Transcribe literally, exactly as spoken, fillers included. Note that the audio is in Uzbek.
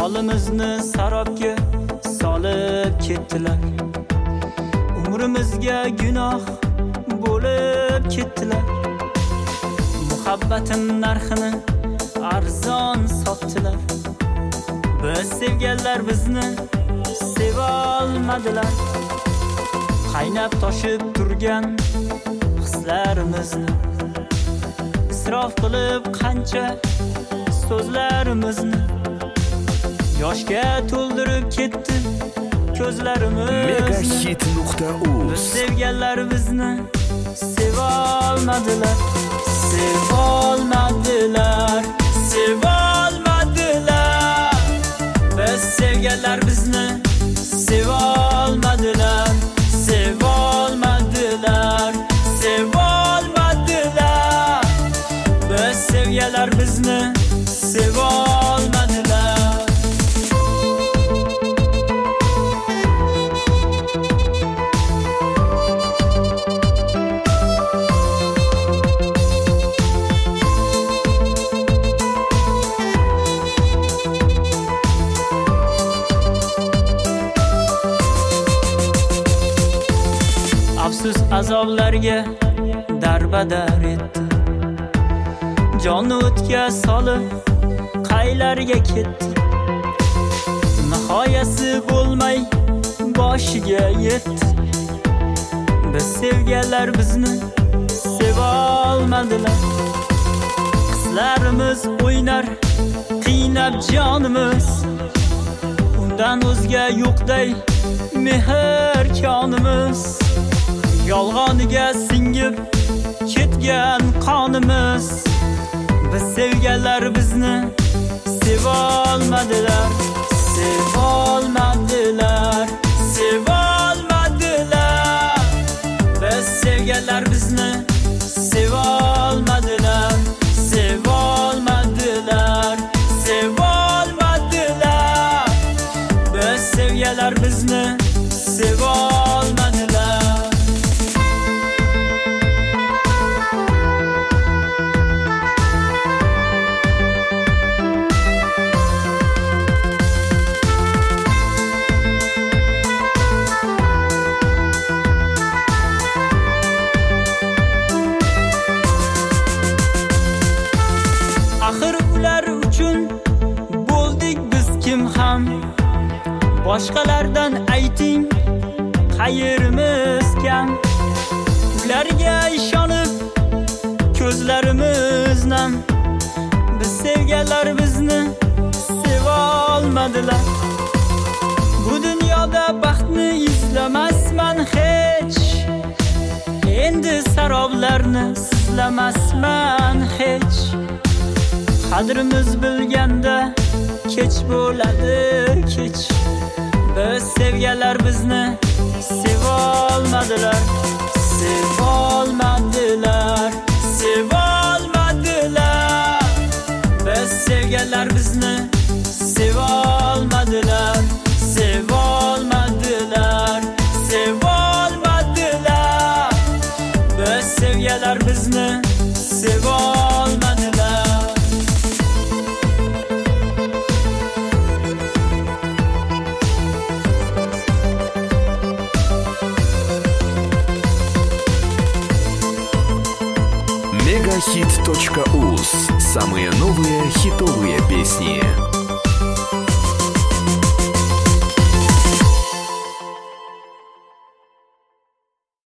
Hayolimizni sarobga solib ketdilar. Umrimizga gunoh bo'lib ketdilar. Muhabbatim narxini arzon sotdilar. Biz sevganlar bizni seva olmadilar. Qaynab toshib turgan hislarimizni isrof qilib qancha so'zlarimizni yoshga to'ldirib ketdi ko'zlarimizni. Megahit nuqta uz. Biz sevganlar bizni seva olmadilar. Seva olmadilar. Seva olmadilar. Biz sevganlar bizni seva olmadilar. Seva olmadilar. Seva olmadilar. Biz sevganlar bizni seva olmadilar. Afsus azoblarga darbadar etdi. Jonni o'tga solib qaylarga ketdi. Nihoyasi bo'lmay boshiga yetdi. Biz sevganlar bizni seva olmadilar. Qizlarimiz o'ynar qiynab jonimiz. Undan o'zga yo'qday mehr konimiz. Yolg'oniga singib ketgan qonimiz. Biz sevganlar bizni seva olmadilar. Seva olmadilar. Seva olmadilar. Biz sevganlar bizni seva olmadilar. Seva olmadilar. Seva olmadilar. Biz sevganlar bizni seva olmadilar. Axir ular uchun bo'ldik biz kim ham. Boshqalardan ayting qayrimiz kam. Ularga ishonib ko'zlarimiz nam. Biz sevganlar bizni seva olmadilar. Bu dunyoda baxtni izlamasman hech. Endi saroblarni sizlamasman hech. Qadrimiz bilganda kech bo'ladi kech. Biz sevganlar bizni seva olmadilar. Seva olmadilar. Seva olmadilar. Biz sevganlar bizni seva olmadilar. Seva olmadilar. Seva olmadilar. Biz sevganlar bizni seva olmadilar. Megahit точка уз. Самые новые хитовые песни.